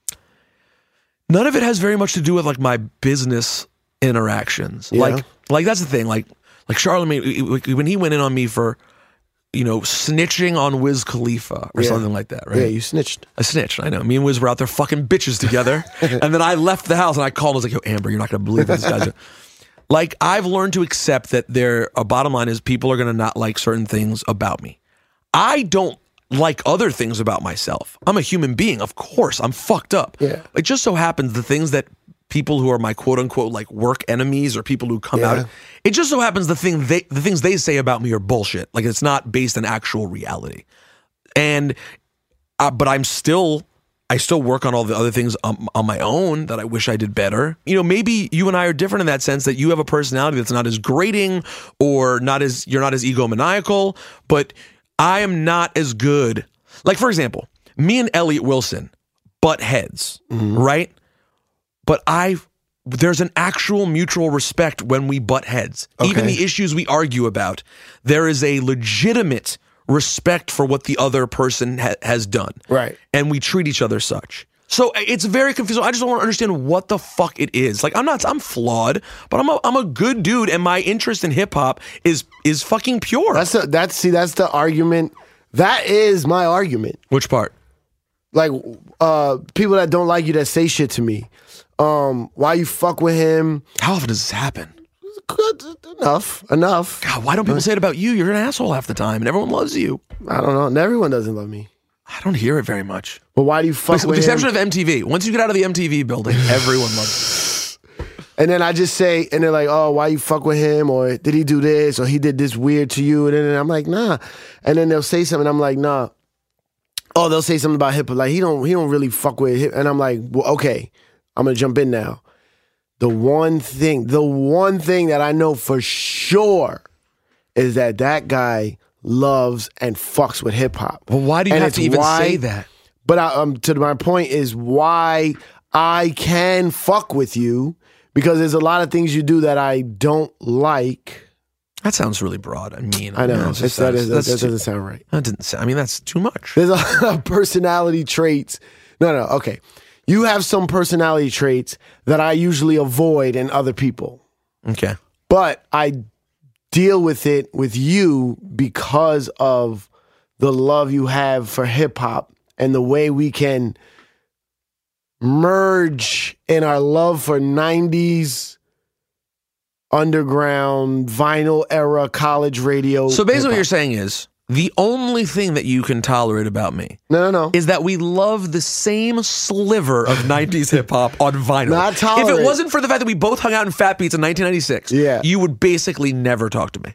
none of it has very much to do with like my business interactions. Yeah. Like, like that's the thing. Like, like Charlemagne, when he went in on me for, you know, snitching on Wiz Khalifa or Yeah. something like that, right? Yeah, you snitched. I snitched. I know. Me and Wiz were out there fucking bitches together. And then I left the house and I called. I was like, yo, Amber, you're not going to believe what this guy's doing. Like, I've learned to accept that there, a bottom line is people are going to not like certain things about me. I don't like other things about myself. I'm a human being. Of course, I'm fucked up. Yeah. It just so happens the things that people who are my quote unquote like work enemies or people who come Yeah. out, it just so happens the thing they, the things they say about me are bullshit. Like it's not based on actual reality. And, uh, but I'm still, I still work on all the other things on, on my own that I wish I did better. You know, maybe you and I are different in that sense that you have a personality that's not as grating or not as, you're not as egomaniacal, but I am not as good. Like, for example, me and Elliot Wilson butt heads, right? But I, there's an actual mutual respect when we butt heads. Even Okay. the issues we argue about, there is a legitimate respect for what the other person ha- has done. Right. And we treat each other such. So it's very confusing. I just don't want to understand what the fuck it is. Like I'm not, I'm flawed, but I'm a, I'm a good dude, and my interest in hip hop is is fucking pure. That's the, that's see that's the argument. That is my argument. Which part? Like uh people that don't like you that say shit to me. Um, why you fuck with him? How often does this happen? Good, enough, enough. God, why don't people say it about you? You're an asshole half the time, and everyone loves you. I don't know. And everyone doesn't love me. I don't hear it very much. But why do you fuck With the with exception him? of M T V. Once you get out of the M T V building, everyone loves you. And then I just say, and they're like, oh, why you fuck with him? Or did he do this? Or he did this weird to you? And then I'm like, nah. And then they'll say something. I'm like, nah. Oh, they'll say something about hip hop. Like, he don't he don't really fuck with hip. And I'm like, well, okay, I'm going to jump in now. The one thing, the one thing that I know for sure is that that guy loves and fucks with hip hop. Well, why do you And have it's to even why- say that? But I, um, to my point is why I can fuck with you, because there's a lot of things you do that I don't like. That sounds really broad. I mean, I know. it's It's, just- that, that's- is, that, that's that too- doesn't sound right. That didn't sound. I mean, that's too much. There's a lot of personality traits. No, no, okay. You have some personality traits that I usually avoid in other people. Okay. But I deal with it with you because of the love you have for hip hop and the way we can merge in our love for nineties underground vinyl era college radio. So basically, what hip-hop. you're saying is the only thing that you can tolerate about me No, no, no. is that we love the same sliver of nineties hip hop on vinyl. Not If tolerate. it wasn't for the fact that we both hung out in Fat Beats in nineteen ninety-six, Yeah. you would basically never talk to me.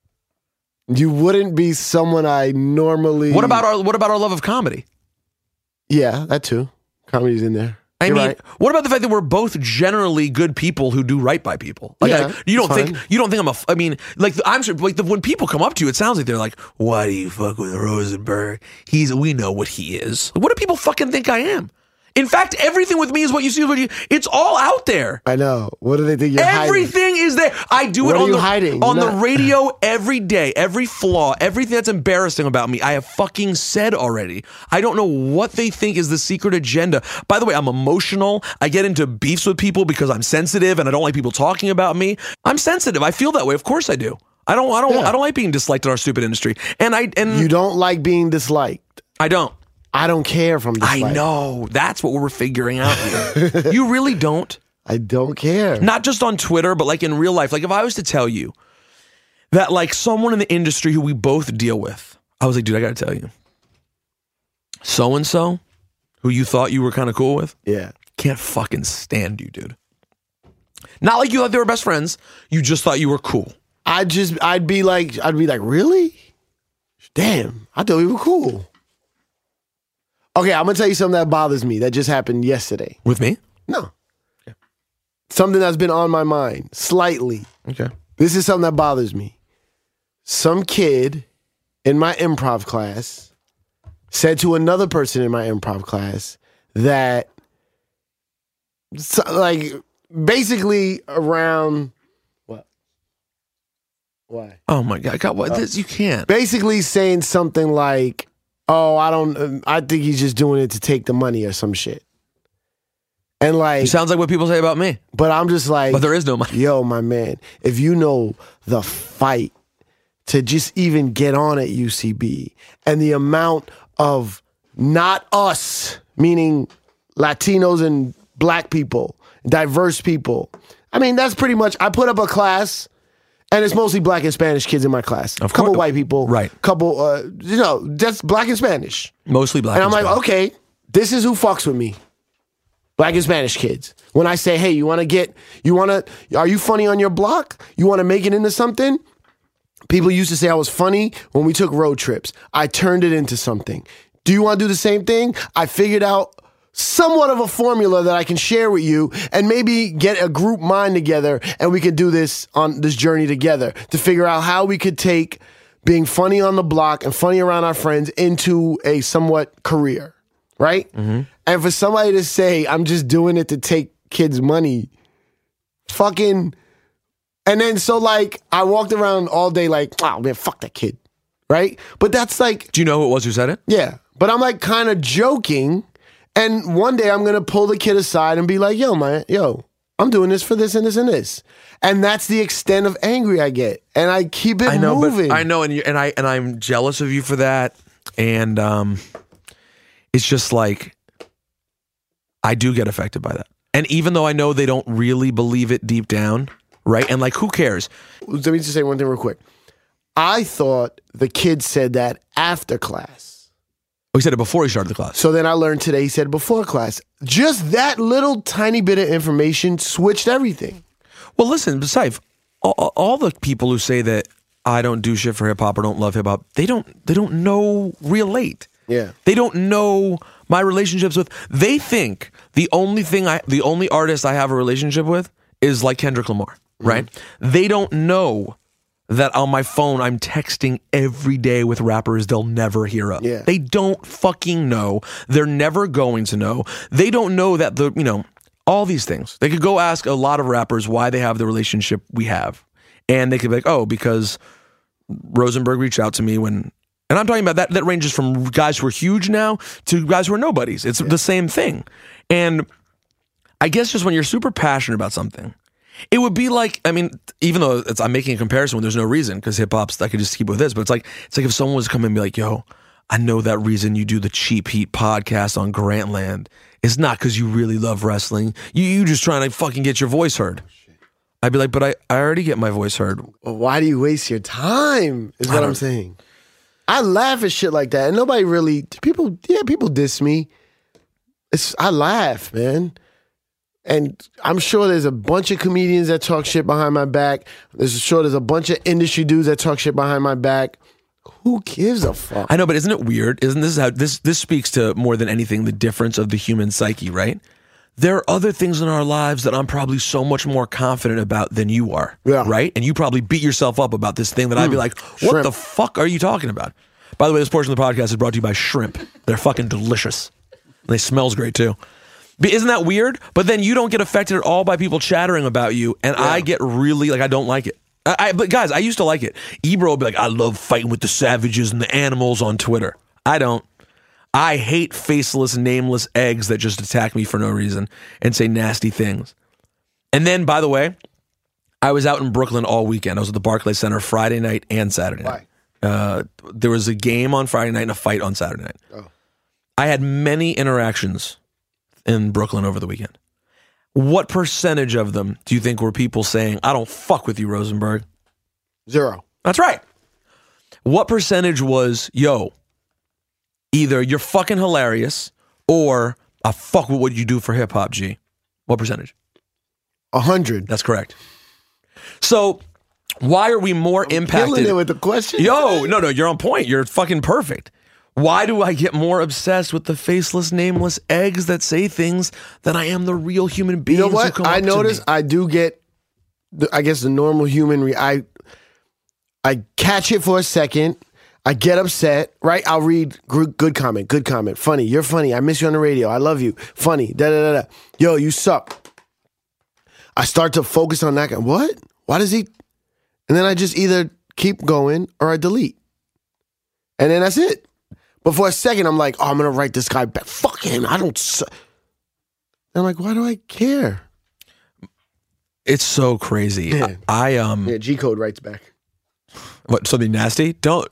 You wouldn't be someone I normally. What about our What about our love of comedy? Yeah, that too. Comedy's in there. I You're mean, right. what about the fact that we're both generally good people who do right by people? Like, Yeah, I- you don't it's think fine. you don't think I'm a. f- I mean, like I'm sure, like the, when people come up to you, it sounds like they're like, "Why do you fuck with Rosenberg? He's we know what he is." What do people fucking think I am? In fact, everything with me is what you see. What you, it's all out there. I know. What do they think you're hiding? Everything is there. I do What it are on you the hiding? on You're the not- radio every day. Every flaw, everything that's embarrassing about me, I have fucking said already. I don't know what they think is the secret agenda. By the way, I'm emotional. I get into beefs with people because I'm sensitive and I don't like people talking about me. I'm sensitive. I feel that way. Of course I do. I don't. I don't. Yeah. I don't like being disliked in our stupid industry. And I and You don't like being disliked. I don't. I don't care from I disliked. know. That's what we're figuring out here. You really don't. I don't care. Not just on Twitter, but like in real life. Like if I was to tell you that like someone in the industry who we both deal with, I was like, dude, I got to tell you, so-and-so who you thought you were kind of cool with, Yeah. can't fucking stand you, dude. Not like you thought they were best friends. You just thought you were cool. I just, I'd be like, I'd be like, really? Damn, I thought we were cool. Okay, I'm gonna tell you something that bothers me that just happened yesterday. With me? No. Something that's been on my mind slightly. Okay. This is something that bothers me. Some kid in my improv class said to another person in my improv class that, so, like, basically around what? Why? Oh my God. God what? This, you can't. Basically saying something like, "Oh, I don't. uh, I think he's just doing it to take the money or some shit." And like, It sounds like what people say about me, but I'm just like, but there is no money. yo, my man, if you know the fight to just even get on at U C B and the amount of not us, meaning Latinos and black people, diverse people. I mean, that's pretty much, I put up a class and it's mostly black and Spanish kids in my class. Of couple course. white people. Right. Couple, uh, you know, just black and Spanish. Mostly black. And I'm like, Spanish. okay, this is who fucks with me. Black and Spanish kids. When I say, hey, you want to get, you want to, are you funny on your block? You want to make it into something? People used to say I was funny when we took road trips. I turned it into something. Do you want to do the same thing? I figured out somewhat of a formula that I can share with you and maybe get a group mind together and we can do this on this journey together to figure out how we could take being funny on the block and funny around our friends into a somewhat career, right? Mm-hmm. And for somebody to say, I'm just doing it to take kids' money, fucking... And then so like, I walked around all day like, oh man, fuck that kid, right? But that's like, Do you know who it was who said it? yeah. But I'm like kind of joking. And one day I'm going to pull the kid aside and be like, yo, man, yo, I'm doing this for this and this and this. And that's the extent of angry I get. And I keep it I know, moving. but I know, and you, and I and I'm jealous of you for that. And um, it's just like I do get affected by that. And even though I know they don't really believe it deep down, right? And like, who cares? Let me just say one thing real quick. I thought the kid said that after class. We said it before he started the class. So then I learned today he said before class. Just that little tiny bit of information switched everything. Well, listen, Saif, all, all the people who say that I don't do shit for hip hop or don't love hip hop, they don't they don't know relate. Yeah. They don't know my relationships with. They think the only thing I, the only artist I have a relationship with is like Kendrick Lamar, right? Mm-hmm. They don't know that on my phone I'm texting every day with rappers they'll never hear of. Yeah. They don't fucking know. They're never going to know. They don't know that the, you know, all these things. They could go ask a lot of rappers why they have the relationship we have. And they could be like, oh, because Rosenberg reached out to me when, and I'm talking about that, that ranges from guys who are huge now to guys who are nobodies. It's yeah. the same thing. And I guess just when you're super passionate about something, it would be like, I mean, even though it's, I'm making a comparison when there's no reason, because hip hop's, I could just keep with this, but it's like, it's like if someone was to come in and be like, yo, I know that reason you do the Cheap Heat podcast on Grantland. It's not because you really love wrestling. You you just trying to fucking get your voice heard. I'd be like, but I, I already get my voice heard. Well, why do you waste your time, is what I'm saying. I laugh at shit like that, and nobody really, people, yeah, people diss me. It's I laugh, man. And I'm sure there's a bunch of comedians that talk shit behind my back. There's sure there's a bunch of industry dudes that talk shit behind my back. Who gives a fuck? I know, but isn't it weird? Isn't this how this this speaks to more than anything the difference of the human psyche, right? There are other things in our lives that I'm probably so much more confident about than you are, yeah. right? And you probably beat yourself up about this thing that mm. I'd be like, what Shrimp. the fuck are you talking about? By the way, this portion of the podcast is brought to you by Shrimp. They're fucking delicious. And they smells great too. But isn't that weird? But then you don't get affected at all by people chattering about you, and yeah. I get really, like, I don't like it. I, I, but guys, I used to like it. Ebro would be like, I love fighting with the savages and the animals on Twitter. I don't. I hate faceless, nameless eggs that just attack me for no reason and say nasty things. And then, by the way, I was out in Brooklyn all weekend. I was at the Barclays Center Friday night and Saturday night. Why? Uh, there was a game on Friday night and a fight on Saturday night. Oh. I had many interactions in Brooklyn over the weekend. What percentage of them do you think were people saying, I don't fuck with you, Rosenberg? Zero. That's right. What percentage was, yo, either you're fucking hilarious or I fuck with what you do for hip hop, G? What percentage? A hundred. That's correct. So why are we more I'm impacted? Killing it with the question. Yo, no, no, you're on point. You're fucking perfect. Why do I get more obsessed with the faceless, nameless eggs that say things than I am the real human beings? You know what? Who come I up notice to me? I do get, the, I guess the normal human, re- I, I catch it for a second. I get upset, right? I'll read good, good comment, good comment. Funny, you're funny. I miss you on the radio. I love you. Funny, da da da da. Yo, you suck. I start to focus on that guy. What? Why does he? And then I just either keep going or I delete. And then that's it. But for a second, I'm like, oh, I'm going to write this guy back. Fuck him. I don't. Su-. And I'm like, why do I care? It's so crazy. Yeah. I, I um. Yeah, G Code writes back. What, something nasty? Don't.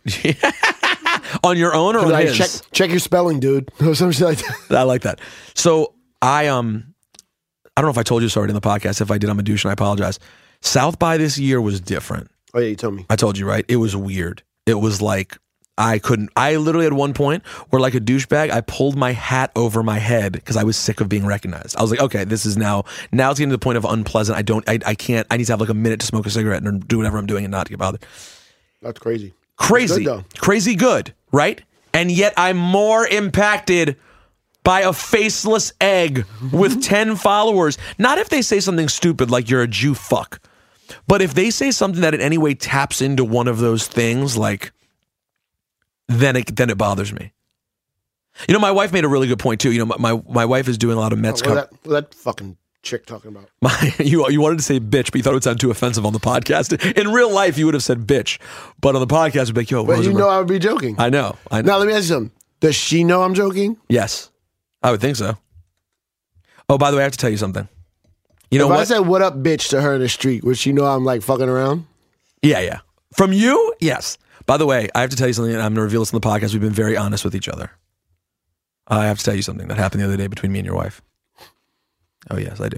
On your own or on like, his? Check, check your spelling, dude. Or some shit like that. I like that. So I um, I don't know if I told you this already in the podcast. If I did, I'm a douche and I apologize. South by this year was different. Oh yeah, you told me. I told you, right? It was weird. It was like I couldn't. I literally at one point where like a douchebag, I pulled my hat over my head because I was sick of being recognized. I was like, okay, this is now. Now it's getting to the point of unpleasant. I don't. I, I can't. I need to have like a minute to smoke a cigarette and do whatever I'm doing and not get bothered. That's crazy. Crazy, good, crazy good, right? And yet I'm more impacted by a faceless egg with ten followers. Not if they say something stupid like you're a Jew fuck, but if they say something that in any way taps into one of those things, like then it then it bothers me. You know, my wife made a really good point too. You know, my my, my wife is doing a lot of Mets. Oh, what, that, what that fucking chick talking about? My, you you wanted to say bitch, but you thought it would sound too offensive on the podcast. In real life, you would have said bitch, but on the podcast, you'd be like, yo, but you Rosenberg. know I would be joking. I know. I know. Now let me ask you something. Does she know I'm joking? Yes, I would think so. Oh, by the way, I have to tell you something. You know if what? I said "what up, bitch" to her in the street, would she know I'm like fucking around? Yeah, yeah. From you, yes. By the way, I have to tell you something, and I'm going to reveal this on the podcast. We've been very honest with each other. I have to tell you something that happened the other day between me and your wife. Oh, yes, I do.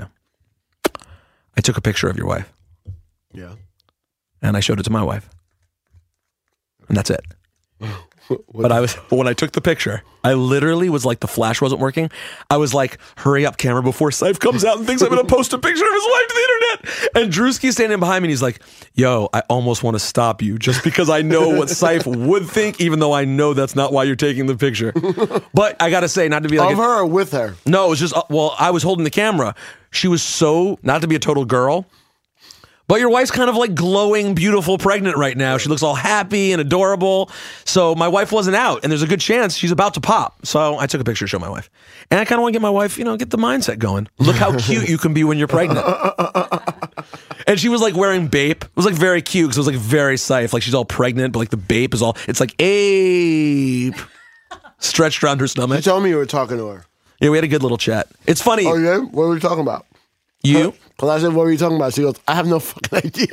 I took a picture of your wife. Yeah. And I showed it to my wife. And that's it. But I was but when I took the picture, I literally was like, the flash wasn't working. I was like, hurry up, camera, before Syph comes out and thinks I'm going to post a picture of his wife to the internet. And Drewski's standing behind me and he's like, yo, I almost want to stop you just because I know what Syph would think, even though I know that's not why you're taking the picture. But I got to say, not to be like... Of a, her or with her? No, it was just, uh, well, I was holding the camera. She was so, not to be a total girl, but your wife's kind of like glowing, beautiful, pregnant right now. She looks all happy and adorable. So my wife wasn't out, and there's a good chance she's about to pop. So I took a picture to show my wife. And I kind of want to get my wife, you know, get the mindset going. Look how cute you can be when you're pregnant. And she was like wearing Bape. It was like very cute because it was like very Syph. Like she's all pregnant, but like the Bape is all, it's like ape stretched around her stomach. You told me you were talking to her. Yeah, we had a good little chat. It's funny. Oh, yeah? What were we talking about? You? Because I said, what were you talking about? She goes, I have no fucking idea.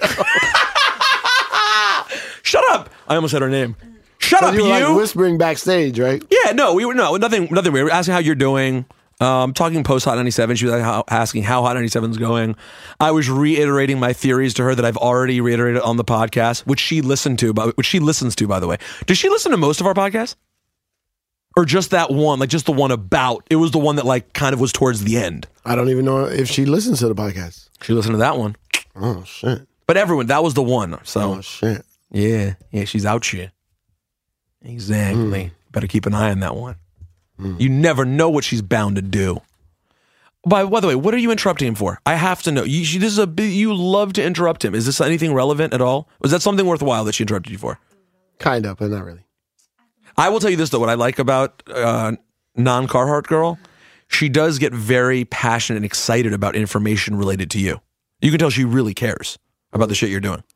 Shut up! I almost said her name. Shut So up, you you! were like whispering backstage, right? Yeah, no, we were no nothing. Nothing. We were asking how you're doing. Um, talking post Hot ninety-seven. She was like, how, asking how Hot ninety-seven's going. I was reiterating my theories to her that I've already reiterated on the podcast, which she listened to, but which she listens to, by the way. Does she listen to most of our podcasts, or just that one? Like just the one about? It was the one that like kind of was towards the end. I don't even know if she listens to the podcast. She listened to that one. Oh, shit. But everyone, that was the one. So Oh, shit. yeah, yeah, she's out here. Exactly. Better keep an eye on that one. You never know what she's bound to do. By, by the way, what are you interrupting him for? I have to know. You, she, this is a big, you love to interrupt him. Is this anything relevant at all? Was that something worthwhile that she interrupted you for? Kind of, but not really. I will tell you this, though. What I like about uh, non-Carhartt girl, she does get very passionate and excited about information related to you. You can tell she really cares about the shit you're doing.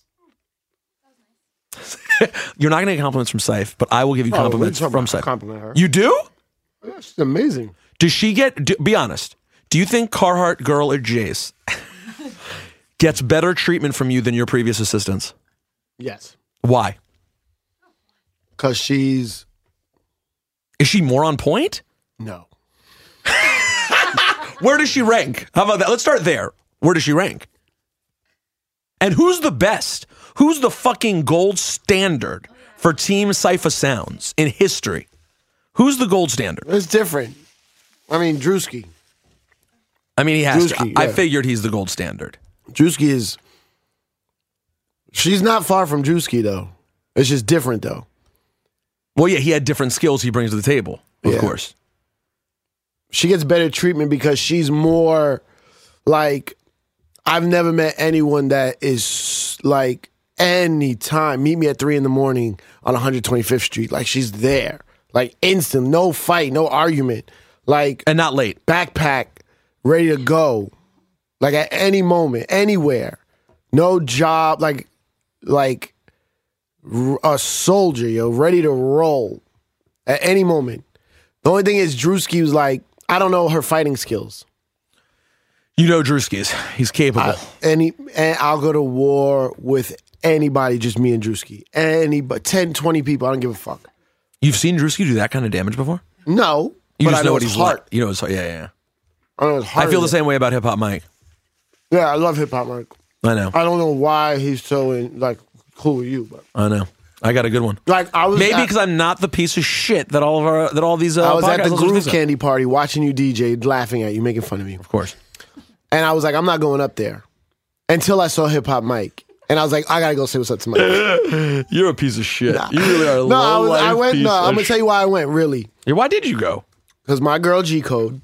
You're not going to get compliments from Syph, but I will give you compliments Oh, from Syph. Compliment her. You do? Yeah, she's amazing. Does she get, do, be honest, do you think Carhartt girl or Jace gets better treatment from you than your previous assistants? Yes. Why? Because she's... Is she more on point? No. Where does she rank? How about that? Let's start there. Where does she rank? And who's the best? Who's the fucking gold standard for Team Sypha Sounds in history? Who's the gold standard? It's different. I mean, Drewski. I mean, he has Drewski, to. I yeah. figured he's the gold standard. Drewski is... She's not far from Drewski, though. It's just different, though. Well, yeah, he had different skills he brings to the table, of Yeah. course. She gets better treatment because she's more like... I've never met anyone that is like anytime meet me at three in the morning on one hundred twenty-fifth Street. Like she's there, like instant, no fight, no argument, like And not late. backpack, ready to go, like at any moment, anywhere, no job, like like r- a soldier, yo, ready to roll at any moment. The only thing is Drewski was like, I don't know her fighting skills. You know Drewski's. He's capable. I, any, and I'll go to war with anybody, just me and Drewski. Anybody, ten, twenty people, I don't give a fuck. You've seen Drewski do that kind of damage before? No, You but just I know, know what his he's heart. like. You know his heart. Yeah, yeah, yeah. I know his heart. I feel the is- same way about Hip Hop Mike. Yeah, I love hip hop, Mike. I know. I don't know why he's so in, like cool with you, but I know. I got a good one. like I was Maybe at- because I'm not the piece of shit that all of our that all these. Uh, I was at podcasts the listeners Groove think of. Candy party watching you D J, laughing at you, making fun of me, Of course. and I was like, I'm not going up there until I saw Hip Hop Mike, and I was like, I gotta go say what's up to Mike. You're a piece of shit. You really are a no, I, was, low-life I went. piece No, I'm of gonna tell you why I went. Really, Yeah, why did you go? because my girl G Code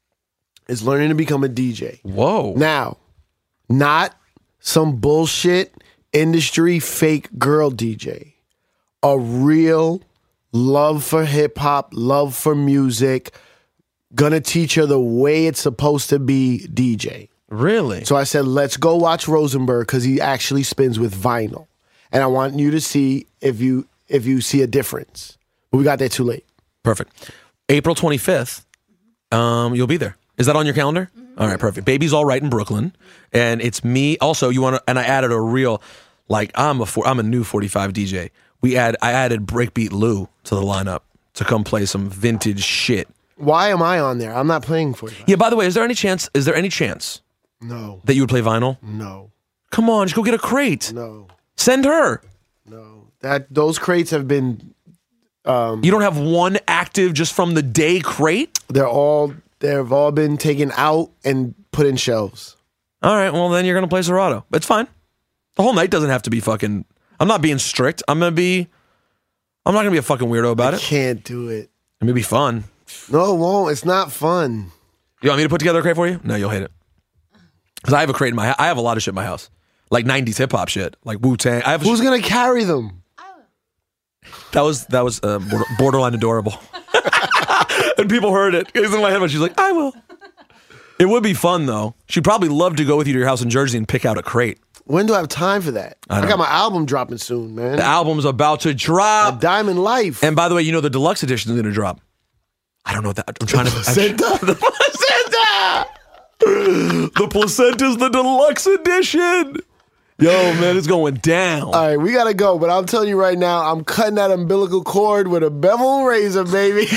is learning to become a D J. Whoa. Now, not some bullshit industry fake girl D J. A real love for hip hop, love for music, gonna teach her the way it's supposed to be D J. Really? So I said, let's go watch Rosenberg because he actually spins with vinyl. And I want you to see if you if you see a difference. But we got there too late. Perfect. April twenty-fifth, um, you'll be there. Is that on your calendar? All right, perfect. Baby's All Right in Brooklyn. And it's me. Also, you want to, and I added a real, like, I'm a, four, I'm a new forty-five D J. We add, I added Breakbeat Lou to the lineup to come play some vintage shit. Why am I on there? I'm not playing for you. Yeah, by the way, is there any chance, is there any chance No, that you would play vinyl? no, Come on, just go get a crate. no, Send her. no. That those crates have been Um, You don't have one active just from the day crate? they're all they've all been taken out and put in shelves. All right, well, then you're going to play Serato. It's fine. The whole night doesn't have to be fucking... I'm not being strict. I'm going to be... I'm not going to be a fucking weirdo about I it. can't do it. It may be fun. No, it won't. It's not fun. You want me to put together a crate for you? No, you'll hate it. Because I have a crate in my... I have a lot of shit in my house. Like nineties hip-hop shit. Like Wu-Tang. I have Who's going to carry them? That was that was uh, border, borderline adorable. And people heard it. It was in my head, but she's like, I will. It would be fun, though. She'd probably love to go with you to your house in Jersey and pick out a crate. When do I have time for that? I I, don't got know. my album dropping soon, man. The album's about to drop. Diamond Life. And by the way, you know the deluxe edition is going to drop. I don't know what that... I'm trying to... Placenta. the placenta! The placenta's the deluxe edition! Yo, man, it's going down. All right, we got to go, but I'm telling you right now, I'm cutting that umbilical cord with a bevel razor, baby.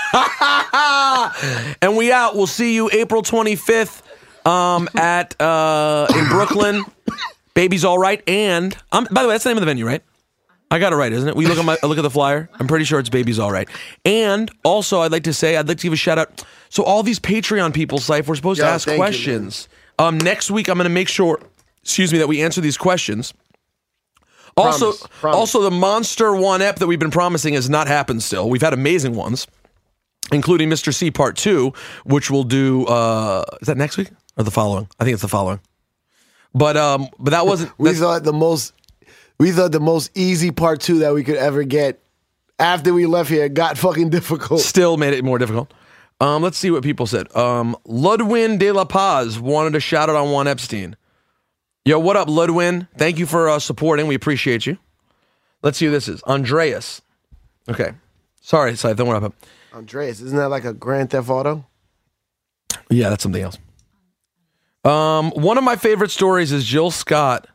And we out. We'll see you April twenty-fifth um, at uh, in Brooklyn. Baby's All Right. And, um, by the way, that's the name of the venue, right? I got it right, isn't it? We look at my look at the flyer. I'm pretty sure it's Baby's All Right. And also, I'd like to say, I'd like to give a shout out. So all these Patreon people, Syph, we're supposed Yo, to ask thank you, questions. um, next week, I'm going to make sure, excuse me, that we answer these questions. Also, Promise, promise. also the Monster One Ep that we've been promising has not happened still. We've had amazing ones, including Mister C Part Two, which we'll do. Uh, is that next week or the following? I think it's the following. But um, but that wasn't. We that's- thought the most we thought the most easy part two that we could ever get after we left here got fucking difficult. Still made it more difficult. Um, let's see what people said. Um, Ludwin de la Paz wanted a shout out on Juan Epstein. Yo, what up, Ludwin? Thank you for uh, supporting. We appreciate you. Let's see who this is. Andreas. Okay. Sorry, sorry, don't worry about it. Andreas, isn't that like a Grand Theft Auto? Yeah, that's something else. Um, one of my favorite stories is Jill Scott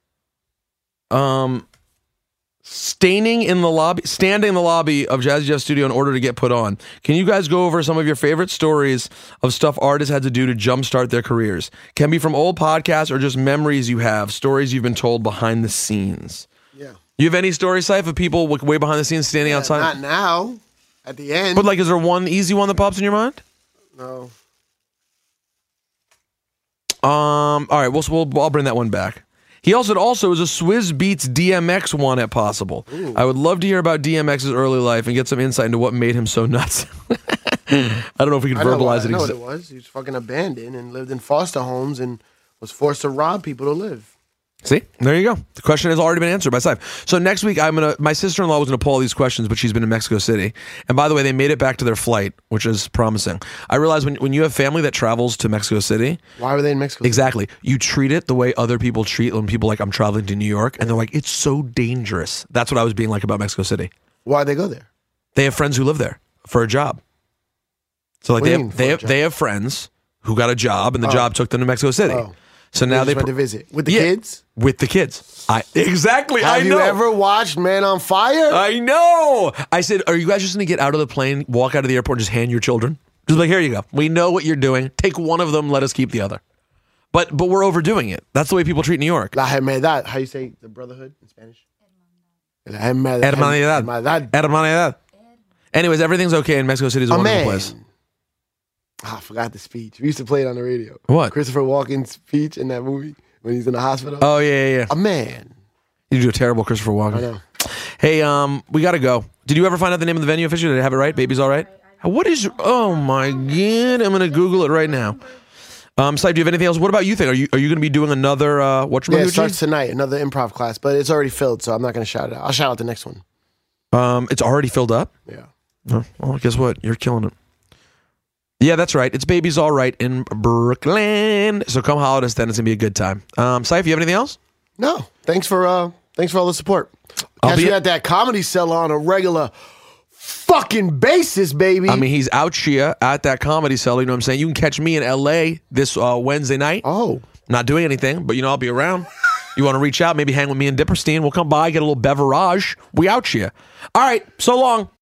um, staining in the lobby, standing in the lobby of Jazzy Jeff Studio in order to get put on. Can you guys go over some of your favorite stories of stuff artists had to do to jumpstart their careers? Can be from old podcasts or just memories you have, stories you've been told behind the scenes. Yeah. You have any stories, Syph, of people way behind the scenes standing outside? Not now. At the end. But like, is there one easy one that pops in your mind? No. Um. All right. We'll, we'll I'll bring that one back. He also also is a Swizz Beats D M X one at possible. Ooh. I would love to hear about D M X's early life and get some insight into what made him so nuts. I don't know if we can I know, verbalize what, I it. know exa- what it was. He was fucking abandoned and lived in foster homes and was forced to rob people to live. See, there you go. The question has already been answered by Syph. So next week, I'm gonna. My sister-in-law was gonna pull all these questions, but she's been in Mexico City. And by the way, they made it back to their flight, which is promising. I realize when when you have family that travels to Mexico City, Why were they in Mexico? exactly, you treat it the way other people treat when people like I'm traveling to New York, and they're like, it's so dangerous. That's what I was being like about Mexico City. Why'd they go there? They have friends who live there for a job. So like What do they you have, mean, for they a have job? they have friends who got a job, and the job took them to Mexico City. Oh. So now They they just went pr- to visit. With the Yeah, kids? with the kids. I exactly. Have I you know. ever watched Man on Fire? I know. I said, are you guys just going to get out of the plane, walk out of the airport, and just hand your children? Just like, here you go. We know what you're doing. Take one of them. Let us keep the other. But but we're overdoing it. That's the way people treat New York. La Hermandad. How you say the brotherhood in Spanish? La Hermandad. Hermandad. Hermandad. Hermandad. Anyways, everything's okay in Mexico City. Is a A wonderful man. place. Ah, I forgot the speech. We used to play it on the radio. What? Christopher Walken's speech in that movie when he's in the hospital. Oh yeah, yeah, yeah. A man. You do a terrible Christopher Walken. I know. Hey, um, we gotta go. Did you ever find out the name of the venue officially? Did I have it right? Baby's All Right? What is, oh my God, I'm gonna Google it right now. Um, Syph, do you have anything else? What about you think? Are you are you gonna be doing another, uh, what's Yeah, it starts tonight, another improv class, but it's already filled, so I'm not going to shout it out. I'll shout out the next one. Um, it's already filled up? Yeah. Oh, well, guess what? You're killing it. Yeah, that's right. It's Baby's All Right in Brooklyn. So come holler at us then. It's gonna be a good time. Um, Syph, you have anything else? No, thanks for uh, thanks for all the support. I'll Catch be- me at that Comedy Cellar on a regular fucking basis, baby. I mean, he's out here at that Comedy Cellar. You know what I'm saying? You can catch me in L A this uh, Wednesday night. oh, Not doing anything, but you know, I'll be around. You want to reach out, maybe hang with me and Dipperstein. We'll come by, get a little beverage. We out here. All right, so long.